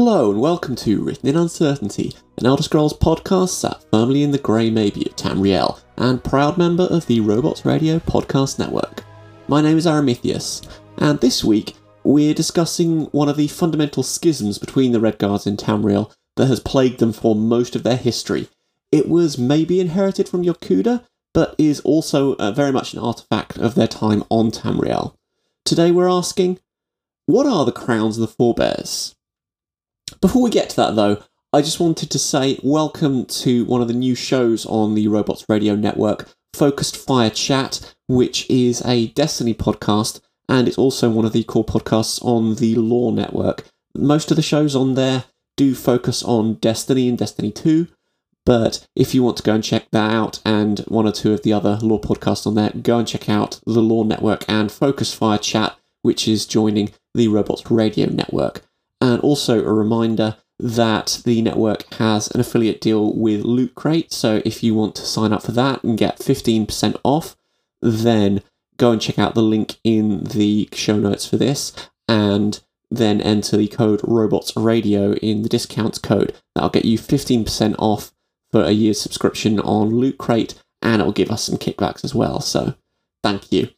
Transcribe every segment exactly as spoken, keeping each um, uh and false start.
Hello and welcome to Written in Uncertainty, an Elder Scrolls podcast sat firmly in the grey maybe of Tamriel, and proud member of the Robots Radio podcast network. My name is Aramithius, and this week we're discussing one of the fundamental schisms between the Redguards in Tamriel that has plagued them for most of their history. It was maybe inherited from Yokuda, but is also uh, very much an artifact of their time on Tamriel. Today we're asking, what are the Crowns of the Forebears? Before we get to that though, I just wanted to say welcome to one of the new shows on the Robots Radio Network, Focused Fire Chat, which is a Destiny podcast, and it's also one of the core podcasts on the Lore Network. Most of the shows on there do focus on Destiny and Destiny two, but if you want to go and check that out and one or two of the other Lore podcasts on there, go and check out the Lore Network and Focused Fire Chat, which is joining the Robots Radio Network. And also a reminder that the network has an affiliate deal with Loot Crate, so if you want to sign up for that and get fifteen percent off, then go and check out the link in the show notes for this, and then enter the code ROBOTSRadio in the discounts code. That'll get you fifteen percent off for a year's subscription on Loot Crate, and it'll give us some kickbacks as well, so thank you.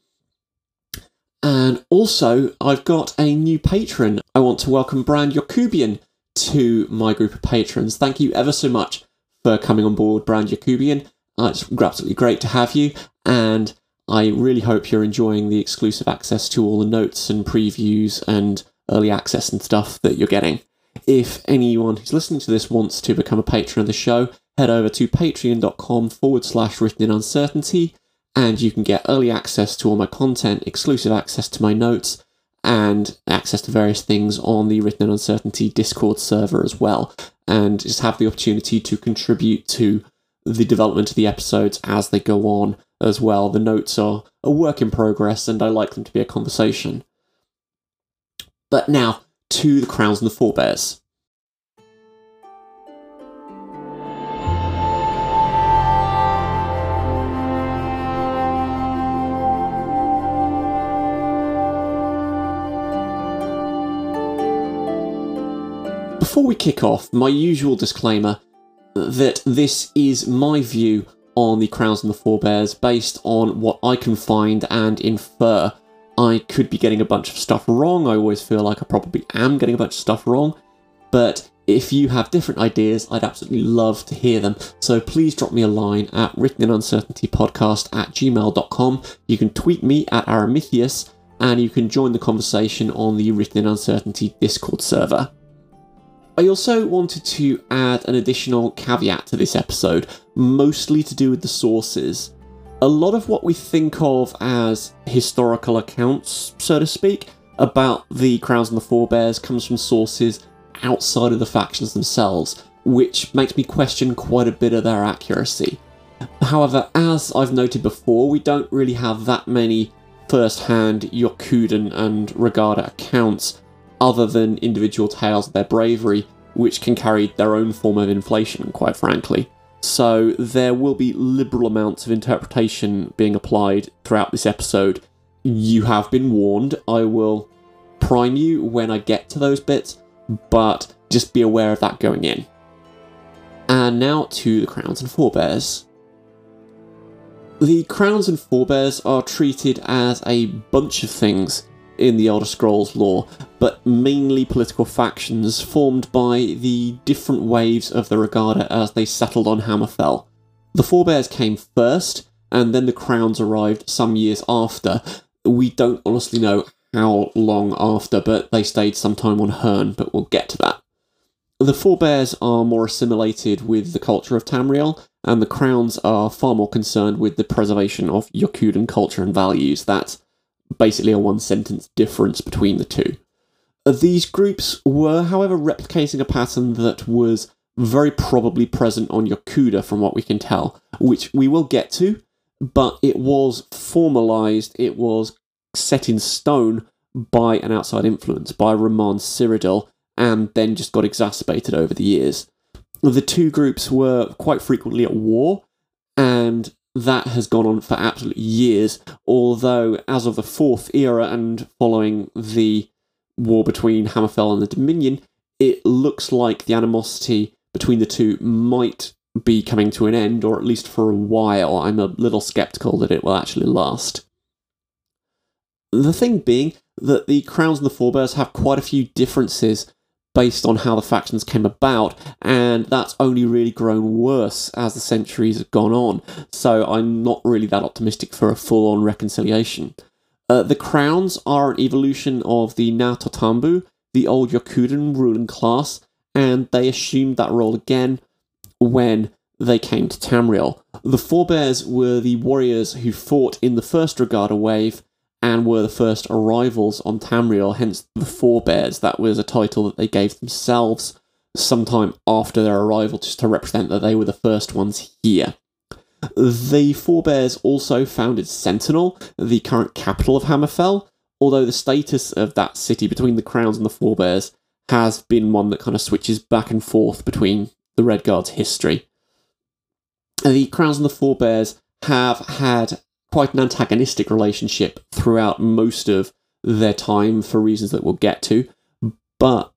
And also, I've got a new patron. I want to welcome Brand Yakubian to my group of patrons. Thank you ever so much for coming on board, Brand Yakubian. Uh, it's absolutely great to have you, and I really hope you're enjoying the exclusive access to all the notes and previews and early access and stuff that you're getting. If anyone who's listening to this wants to become a patron of the show, head over to patreon.com forward slash written in uncertainty, and you can get early access to all my content, exclusive access to my notes, and access to various things on the Written in Uncertainty Discord server as well, and just have the opportunity to contribute to the development of the episodes as they go on as well. The notes are a work in progress, and I like them to be a conversation. But now, to the Crowns and the Forebears. Before we kick off, my usual disclaimer that this is my view on the Crowns and the Forebears based on what I can find and infer. I could be getting a bunch of stuff wrong. I always feel like I probably am getting a bunch of stuff wrong, but if you have different ideas, I'd absolutely love to hear them. So please drop me a line at written in uncertainty podcast at gmail dot com. You can tweet me at Aramithius, and you can join the conversation on the Written in Uncertainty Discord server. I also wanted to add an additional caveat to this episode, mostly to do with the sources. A lot of what we think of as historical accounts, so to speak, about the Crowns and the Forebears comes from sources outside of the factions themselves, which makes me question quite a bit of their accuracy. However, as I've noted before, we don't really have that many first-hand Yokudan and Regada accounts other than individual tales of their bravery, which can carry their own form of inflation, quite frankly. So there will be liberal amounts of interpretation being applied throughout this episode. You have been warned. I will prime you when I get to those bits, but just be aware of that going in. And now to the Crowns and Forebears. The Crowns and Forebears are treated as a bunch of things in the Elder Scrolls lore, but mainly political factions formed by the different waves of the Regada as they settled on Hammerfell. The Forebears came first, and then the Crowns arrived some years after. We don't honestly know how long after, but they stayed some time on Herne, but we'll get to that. The Forebears are more assimilated with the culture of Tamriel, and the Crowns are far more concerned with the preservation of Yokudan culture and values. That's basically a one-sentence difference between the two. These groups were, however, replicating a pattern that was very probably present on Yokuda from what we can tell, which we will get to, but it was formalised, it was set in stone by an outside influence, by Raman Cyrodiil, and then just got exacerbated over the years. The two groups were quite frequently at war, and that has gone on for absolute years, although as of the Fourth Era and following the war between Hammerfell and the Dominion, it looks like the animosity between the two might be coming to an end, or at least for a while. I'm a little skeptical that it will actually last. The thing being that the Crowns and the Forebears have quite a few differences based on how the factions came about, and that's only really grown worse as the centuries have gone on, so I'm not really that optimistic for a full-on reconciliation. Uh, the Crowns are an evolution of the Naoto Tambu, the old Yokudan ruling class, and they assumed that role again when they came to Tamriel. The Forebears were the warriors who fought in the first Regada wave, and were the first arrivals on Tamriel, hence the Forebears. That was a title that they gave themselves sometime after their arrival, just to represent that they were the first ones here. The Forebears also founded Sentinel, the current capital of Hammerfell, although the status of that city between the Crowns and the Forebears has been one that kind of switches back and forth between the Redguard's history. The Crowns and the Forebears have had quite an antagonistic relationship throughout most of their time for reasons that we'll get to, but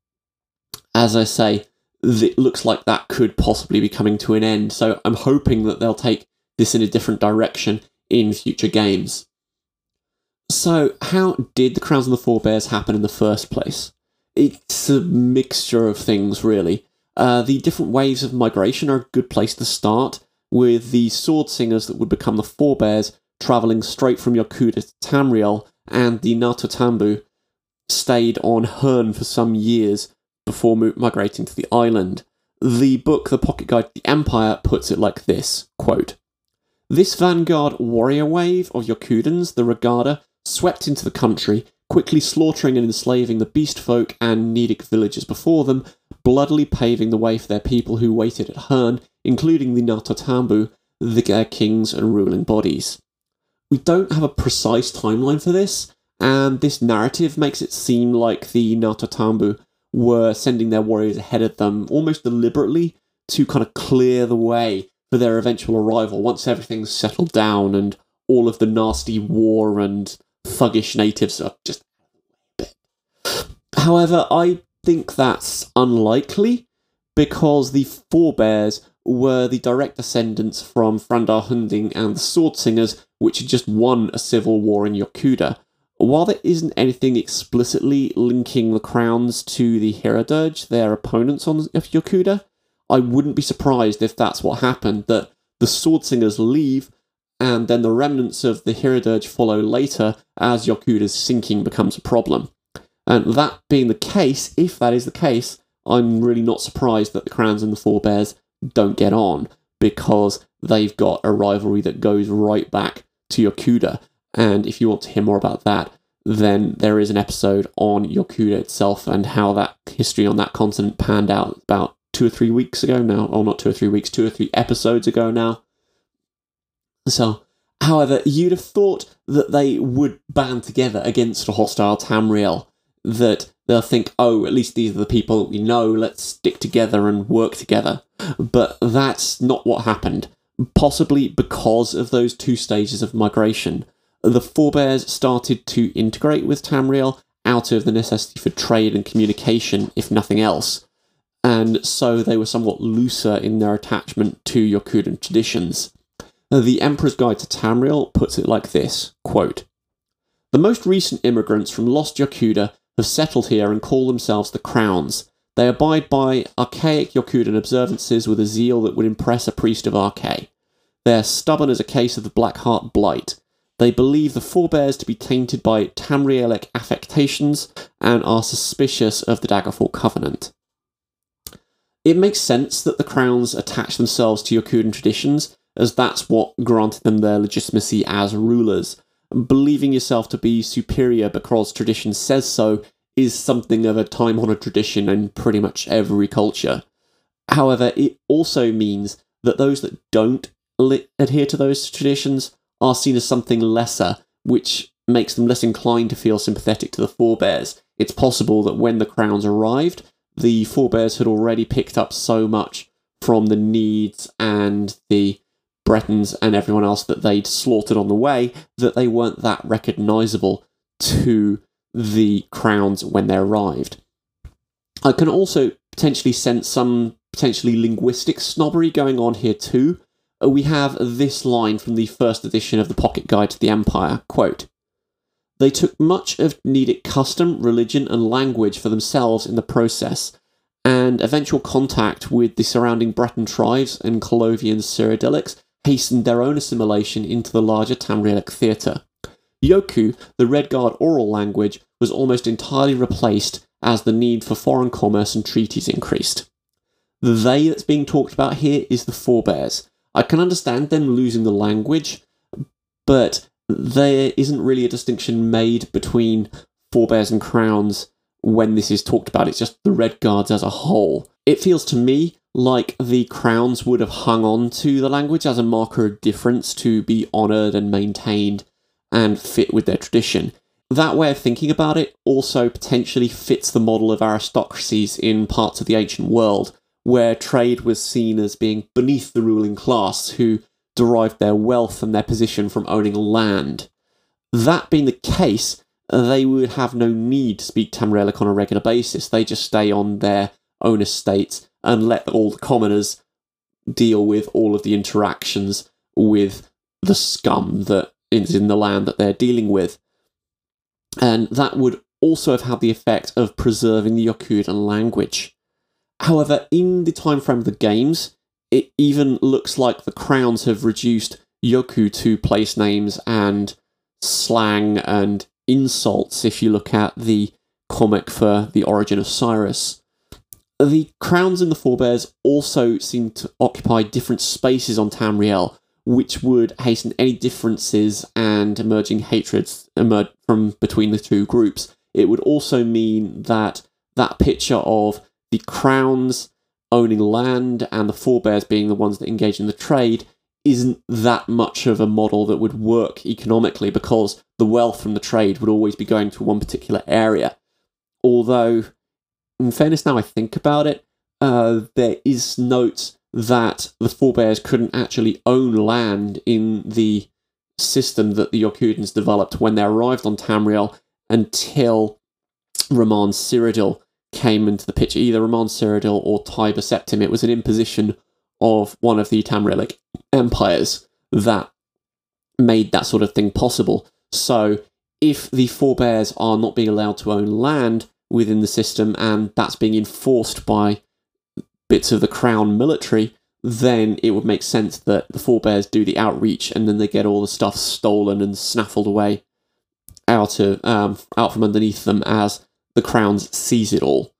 as I say, it looks like that could possibly be coming to an end, so I'm hoping that they'll take this in a different direction in future games. So, how did the Crowns and the Forebears happen in the first place? It's a mixture of things, really. Uh, the different waves of migration are a good place to start, with the Sword Singers that would become the Forebears travelling straight from Yokuda to Tamriel, and the Naoto Tambu stayed on Herne for some years before migrating to the island. The book The Pocket Guide to the Empire puts it like this, quote, "This vanguard warrior wave of Yokudans, the Regada, swept into the country, quickly slaughtering and enslaving the beast folk and Nedic villagers before them, bloodily paving the way for their people who waited at Herne, including the Naoto Tambu, their kings and ruling bodies." We don't have a precise timeline for this, and this narrative makes it seem like the Naoto Tambu were sending their warriors ahead of them almost deliberately to kind of clear the way for their eventual arrival once everything's settled down and all of the nasty war and thuggish natives are just a bit. However, I think that's unlikely, because the Forebears were the direct descendants from Frandar Hunding and the Sword Singers, which had just won a civil war in Yokuda. While there isn't anything explicitly linking the Crowns to the Hiradirge, their opponents on of Yokuda, I wouldn't be surprised if that's what happened, that the Sword Singers leave, and then the remnants of the Hiradirge follow later as Yokuda's sinking becomes a problem. And that being the case, if that is the case, I'm really not surprised that the Crowns and the Forebears don't get on, because they've got a rivalry that goes right back to Yokuda. And if you want to hear more about that, then there is an episode on Yokuda itself and how that history on that continent panned out about two or three weeks ago now. Or not two or three weeks, two or three episodes ago now. So, however, you'd have thought that they would band together against a hostile Tamriel, that they'll think, oh, at least these are the people that we know, let's stick together and work together. But that's not what happened. Possibly because of those two stages of migration. The Forebears started to integrate with Tamriel out of the necessity for trade and communication, if nothing else. And so they were somewhat looser in their attachment to Yokudan traditions. The Emperor's Guide to Tamriel puts it like this, quote, "The most recent immigrants from lost Yokuda have settled here and call themselves the Crowns. They abide by archaic Yokudan observances with a zeal that would impress a priest of Arkay. They are stubborn as a case of the Black Heart Blight. They believe the Forebears to be tainted by Tamrielic affectations and are suspicious of the Daggerfall Covenant." It makes sense that the Crowns attach themselves to Yokudan traditions, as that's what granted them their legitimacy as rulers. Believing yourself to be superior because tradition says so is something of a time-honoured tradition in pretty much every culture. However, it also means that those that don't li- adhere to those traditions are seen as something lesser, which makes them less inclined to feel sympathetic to the Forebears. It's possible that when the Crowns arrived, the Forebears had already picked up so much from the Needs and the Bretons and everyone else that they'd slaughtered on the way, that they weren't that recognisable to the Crowns when they arrived. I can also potentially sense some potentially linguistic snobbery going on here too. Uh, we have this line from the first edition of the Pocket Guide to the Empire, quote, "They took much of Nedic custom, religion, and language for themselves in the process, and eventual contact with the surrounding Breton tribes and Colovian Cyrodiilics hastened their own assimilation into the larger Tamrielic theatre. Yoku, the Red Guard oral language, was almost entirely replaced as the need for foreign commerce and treaties increased." The they that's being talked about here is the forebears. I can understand them losing the language, but there isn't really a distinction made between forebears and crowns when this is talked about. It's just the Red Guards as a whole. It feels to me like the crowns would have hung on to the language as a marker of difference to be honoured and maintained and fit with their tradition. That way of thinking about it also potentially fits the model of aristocracies in parts of the ancient world, where trade was seen as being beneath the ruling class, who derived their wealth and their position from owning land. That being the case, they would have no need to speak Tamrielic on a regular basis. They just stay on their own estates and let all the commoners deal with all of the interactions with the scum that is in the land that they're dealing with. And that would also have had the effect of preserving the Yokudan language. However, in the time frame of the games, it even looks like the crowns have reduced Yoku to place names and slang and insults if you look at the comic for The Origin of Cyrus. The crowns and the forebears also seem to occupy different spaces on Tamriel, which would hasten any differences and emerging hatreds emerge from between the two groups. It would also mean that that picture of the crowns owning land and the forebears being the ones that engage in the trade isn't that much of a model that would work economically, because the wealth from the trade would always be going to one particular area. Although, in fairness, now I think about it, uh, there is note that the forebears couldn't actually own land in the system that the Yorkudans developed when they arrived on Tamriel until Ramon Cyrodiil came into the picture. Either Ramon Cyrodiil or Tiber Septim. It was an imposition of one of the Tamrielic empires that made that sort of thing possible. So if the forebears are not being allowed to own land within the system, and that's being enforced by bits of the crown military, then it would make sense that the forebears do the outreach and then they get all the stuff stolen and snaffled away out of um, out from underneath them as the crowns seize it all.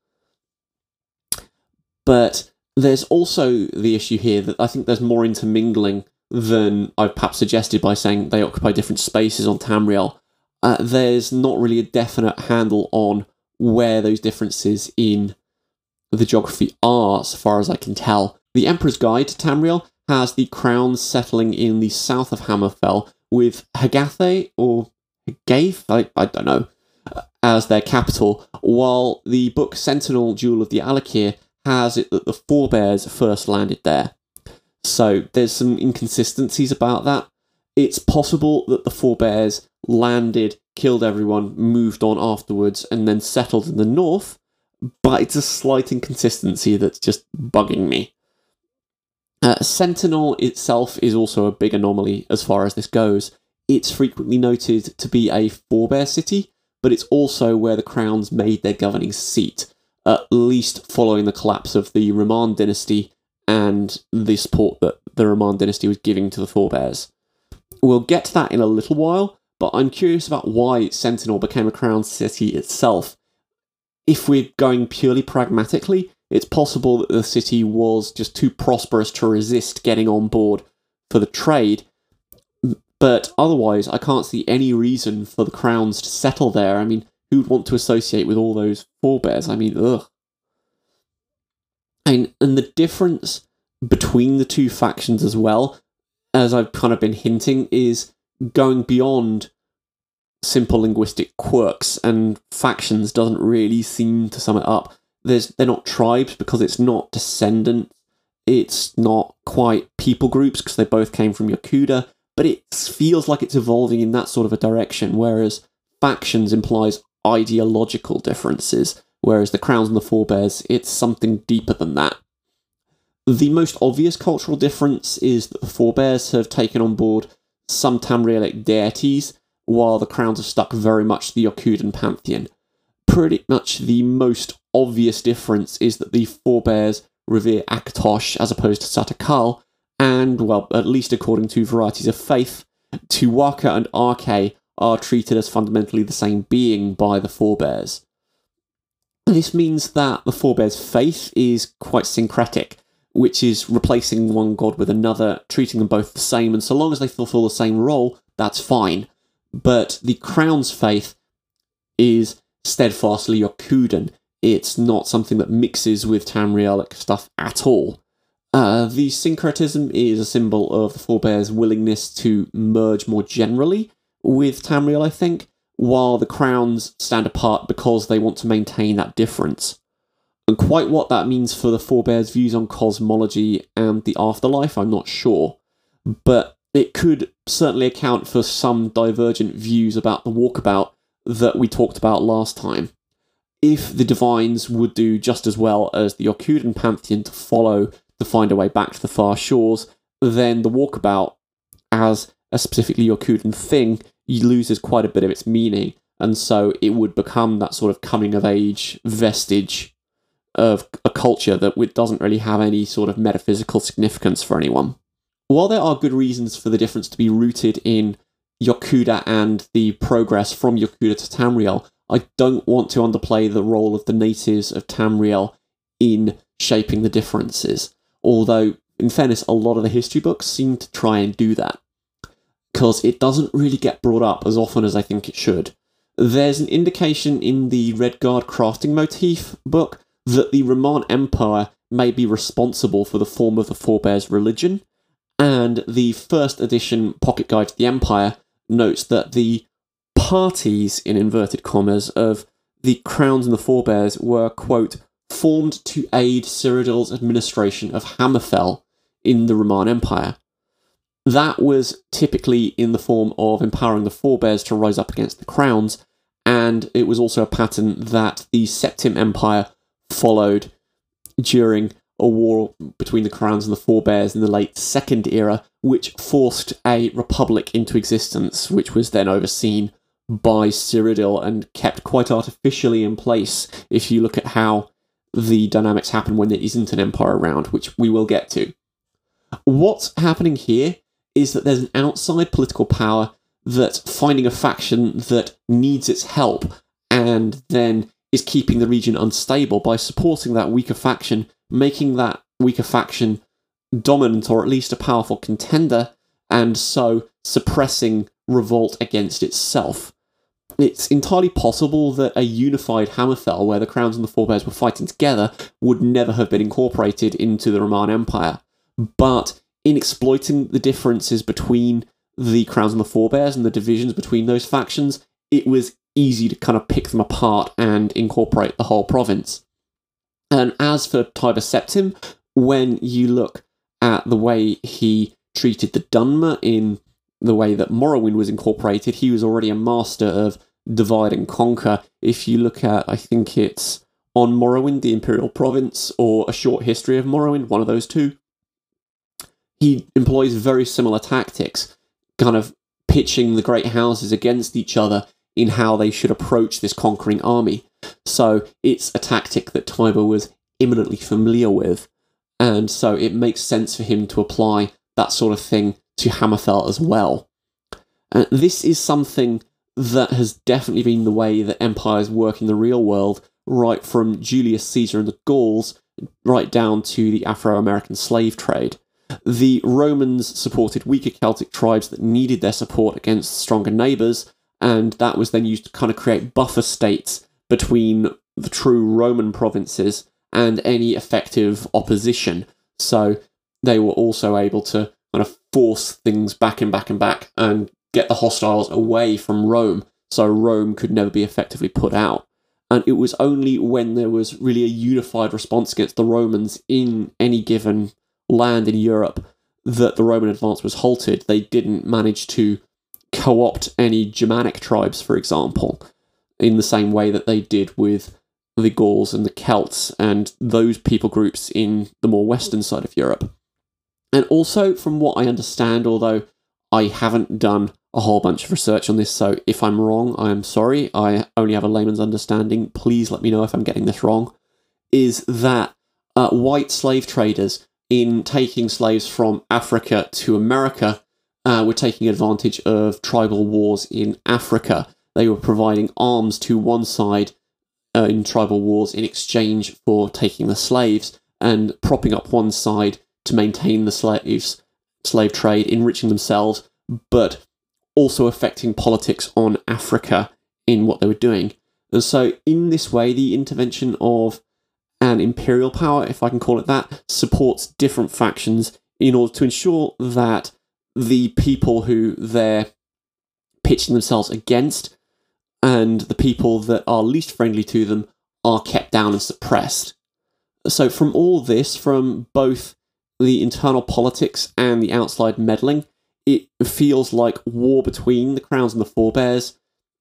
But there's also the issue here that I think there's more intermingling than I've perhaps suggested by saying they occupy different spaces on Tamriel. Uh, there's not really a definite handle on where those differences in the geography are, so far as I can tell. The Emperor's Guide to Tamriel has the crowns settling in the south of Hammerfell, with Hagathe, or Hagath, I, I don't know, as their capital, while the book Sentinel Jewel of the Alakir has it that the forebears first landed there. So there's some inconsistencies about that. It's possible that the forebears landed, killed everyone, moved on afterwards, and then settled in the north, but it's a slight inconsistency that's just bugging me. Uh, Sentinel itself is also a big anomaly as far as this goes. It's frequently noted to be a forebear city, but it's also where the crowns made their governing seat, at least following the collapse of the Roman dynasty and the support that the Roman dynasty was giving to the forebears. We'll get to that in a little while, but I'm curious about why Sentinel became a crown city itself. If we're going purely pragmatically, it's possible that the city was just too prosperous to resist getting on board for the trade, but otherwise I can't see any reason for the crowns to settle there. I mean, who'd want to associate with all those forebears? I mean, ugh. And, and the difference between the two factions as well, as I've kind of been hinting, is going beyond simple linguistic quirks, and factions doesn't really seem to sum it up. There's, they're not tribes because it's not descendants, it's not quite people groups because they both came from Yokuda, but it feels like it's evolving in that sort of a direction, whereas factions implies ideological differences, whereas the Crowns and the Forebears, it's something deeper than that. The most obvious cultural difference is that the Forebears have taken on board some Tamrielic deities, while the Crowns are stuck very much to the Yokudan pantheon. Pretty much the most obvious difference is that the Forebears revere Akatosh as opposed to Satakal, and, well, at least according to varieties of faith, Tuwaka and Arke are treated as fundamentally the same being by the Forebears. This means that the Forebears' faith is quite syncretic, which is replacing one god with another, treating them both the same, and so long as they fulfill the same role, that's fine. But the Crown's faith is steadfastly Yokudan. It's not something that mixes with Tamrielic stuff at all. Uh, the syncretism is a symbol of the Forebears' willingness to merge more generally with Tamriel, I think, while the Crowns stand apart because they want to maintain that difference. And quite what that means for the Forebears' views on cosmology and the afterlife, I'm not sure. But it could certainly account for some divergent views about the walkabout that we talked about last time. If the Divines would do just as well as the Yokudan pantheon to follow to find a way back to the far shores, then the walkabout, as a specifically Yokudan thing, loses quite a bit of its meaning, and so it would become that sort of coming-of-age vestige of a culture that doesn't really have any sort of metaphysical significance for anyone. While there are good reasons for the difference to be rooted in Yokuda and the progress from Yokuda to Tamriel, I don't want to underplay the role of the natives of Tamriel in shaping the differences, although, in fairness, a lot of the history books seem to try and do that, because it doesn't really get brought up as often as I think it should. There's an indication in the Redguard crafting motif book that the Roman Empire may be responsible for the form of the Forebears' religion, and the first edition Pocket Guide to the Empire notes that the parties, in inverted commas, of the Crowns and the Forebears were, quote, formed to aid Cyrodiil's administration of Hammerfell in the Roman Empire. That was typically in the form of empowering the Forebears to rise up against the Crowns, and it was also a pattern that the Septim Empire followed during a war between the Crowns and the Forebears in the late Second Era, which forced a republic into existence, which was then overseen by Cyrodiil and kept quite artificially in place if you look at how the dynamics happen when there isn't an empire around, which we will get to. What's happening here is that there's an outside political power that's finding a faction that needs its help and then is keeping the region unstable by supporting that weaker faction, making that weaker faction dominant or at least a powerful contender, and so suppressing revolt against itself. It's entirely possible that a unified Hammerfell, where the Crowns and the Forebears were fighting together, would never have been incorporated into the Roman Empire. But in exploiting the differences between the Crowns and the Forebears and the divisions between those factions, it was easy to kind of pick them apart and incorporate the whole province. And as for Tiber Septim, when you look at the way he treated the Dunmer in the way that Morrowind was incorporated, he was already a master of divide and conquer. If you look at, I think it's On Morrowind, the Imperial Province, or A Short History of Morrowind, one of those two, he employs very similar tactics, kind of pitching the great houses against each other in how they should approach this conquering army. So it's a tactic that Tiber was eminently familiar with, and so it makes sense for him to apply that sort of thing to Hammerfell as well. Uh, this is something that has definitely been the way that empires work in the real world, right from Julius Caesar and the Gauls, right down to the Afro-American slave trade. The Romans supported weaker Celtic tribes that needed their support against stronger neighbours, and that was then used to kind of create buffer states between the true Roman provinces and any effective opposition. So they were also able to kind of force things back and back and back and get the hostiles away from Rome, so Rome could never be effectively put out. And it was only when there was really a unified response against the Romans in any given land in Europe that the Roman advance was halted. They didn't manage to co-opt any Germanic tribes, for example, in the same way that they did with the Gauls and the Celts and those people groups in the more western side of Europe. And also, from what I understand, although I haven't done a whole bunch of research on this, so if I'm wrong, I am sorry. I only have a layman's understanding. Please let me know if I'm getting this wrong. Is that uh, white slave traders, in taking slaves from Africa to America, uh, were taking advantage of tribal wars in Africa. They were providing arms to one side uh, in tribal wars in exchange for taking the slaves, and propping up one side to maintain the slaves, slave trade, enriching themselves, but also affecting politics on Africa in what they were doing. And so in this way, the intervention of an imperial power, if I can call it that, supports different factions in order to ensure that the people who they're pitching themselves against and the people that are least friendly to them are kept down and suppressed. So from all this, from both the internal politics and the outside meddling, it feels like war between the Crowns and the Forebears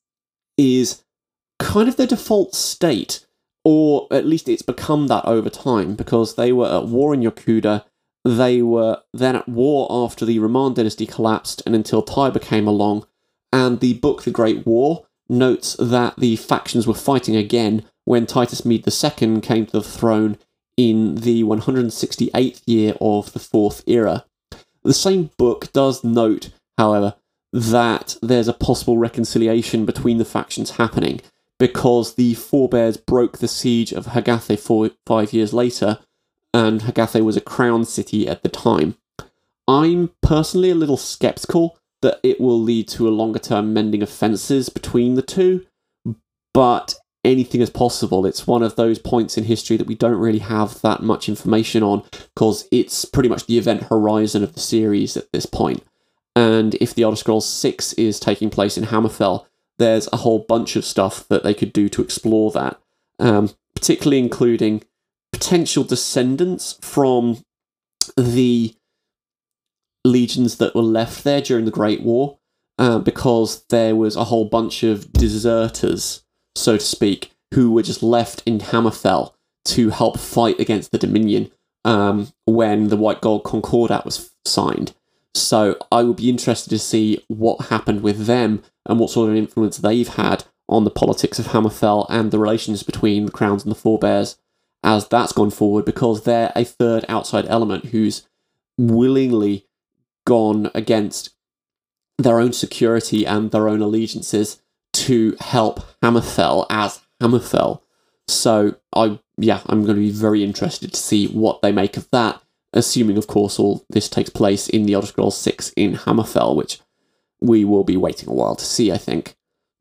is kind of their default state, or at least it's become that over time, because they were at war in Yokuda, they were then at war after the Roman dynasty collapsed and until Tiber came along, and the book The Great War notes that the factions were fighting again when Titus Mede the Second came to the throne in the one hundred sixty-eighth year of the Fourth Era. The same book does note, however, that there's a possible reconciliation between the factions happening, because the Forebears broke the siege of Hagathe four, five years later, and Hagathe was a crown city at the time. I'm personally a little sceptical that it will lead to a longer-term mending of fences between the two, but anything is possible. It's one of those points in history that we don't really have that much information on, because it's pretty much the event horizon of the series at this point. And if the Elder Scrolls six is taking place in Hammerfell, there's a whole bunch of stuff that they could do to explore that, um, particularly including potential descendants from the legions that were left there during the Great War, uh, because there was a whole bunch of deserters, so to speak, who were just left in Hammerfell to help fight against the Dominion um, when the White Gold Concordat was signed. So I would be interested to see what happened with them and what sort of influence they've had on the politics of Hammerfell and the relations between the Crowns and the Forebears as that's gone forward, because they're a third outside element who's willingly gone against their own security and their own allegiances to help Hammerfell as Hammerfell. So I, yeah, I'm going to be very interested to see what they make of that, assuming, of course, all this takes place in the Elder Scrolls six in Hammerfell, which we will be waiting a while to see, I think.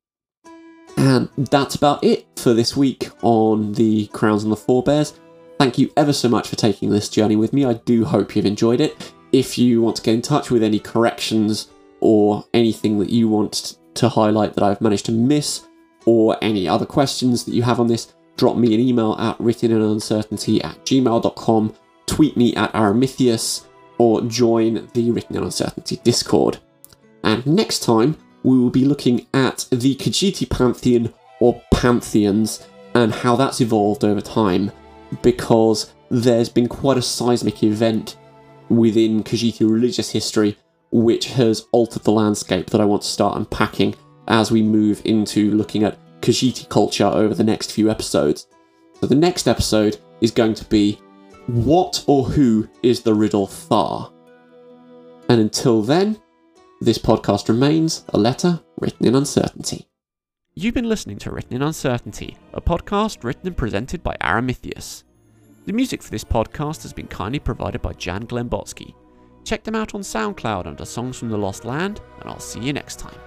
And that's about it for this week on the Crowns and the Forebears. Thank you ever so much for taking this journey with me. I do hope you've enjoyed it. If you want to get in touch with any corrections or anything that you want to highlight that I've managed to miss, or any other questions that you have on this, drop me an email at writteninuncertainty at gmail dot com, tweet me at Aramithius, or join the Written in Uncertainty Discord. And next time, we will be looking at the Khajiit Pantheon, or Pantheons, and how that's evolved over time, because there's been quite a seismic event within Khajiit religious history which has altered the landscape that I want to start unpacking as we move into looking at Khajiit culture over the next few episodes. So the next episode is going to be, what or who is the riddle Thar? And until then, this podcast remains a letter written in uncertainty. You've been listening to Written in Uncertainty, a podcast written and presented by Aramithius. The music for this podcast has been kindly provided by Jan Glembotsky. Check them out on SoundCloud under Songs from the Lost Land, and I'll see you next time.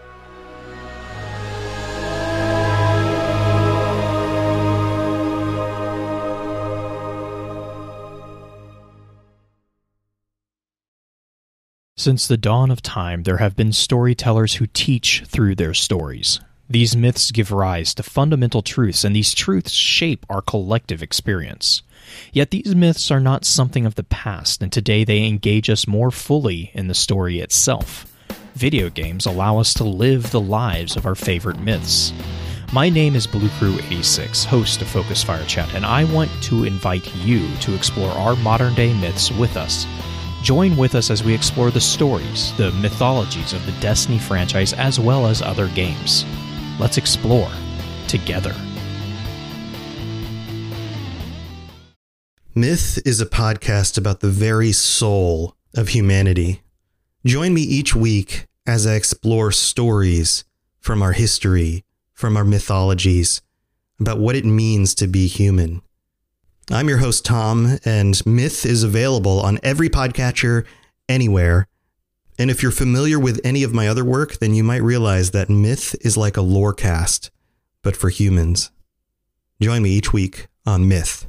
Since the dawn of time, there have been storytellers who teach through their stories. These myths give rise to fundamental truths, and these truths shape our collective experience. Yet these myths are not something of the past, and today they engage us more fully in the story itself. Video games allow us to live the lives of our favorite myths. My name is Blue Crew eighty-six, host of Focus Fire Chat, and I want to invite you to explore our modern-day myths with us. Join with us as we explore the stories, the mythologies of the Destiny franchise, as well as other games. Let's explore together. Myth is a podcast about the very soul of humanity. Join me each week as I explore stories from our history, from our mythologies, about what it means to be human. I'm your host, Tom, and Myth is available on every podcatcher, anywhere. And if you're familiar with any of my other work, then you might realize that Myth is like a lorecast, but for humans. Join me each week on Myth.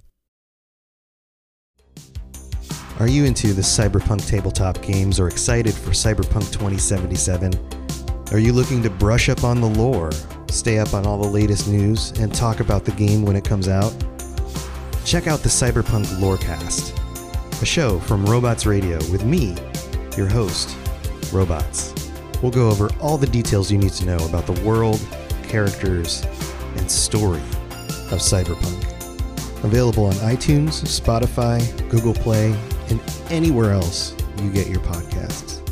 Are you into the cyberpunk tabletop games or excited for Cyberpunk twenty seventy-seven? Are you looking to brush up on the lore, stay up on all the latest news, and talk about the game when it comes out? Check out the Cyberpunk Lorecast, a show from Robots Radio with me, your host, Robots. We'll go over all the details you need to know about the world, characters, and story of Cyberpunk. Available on iTunes, Spotify, Google Play, and anywhere else you get your podcasts.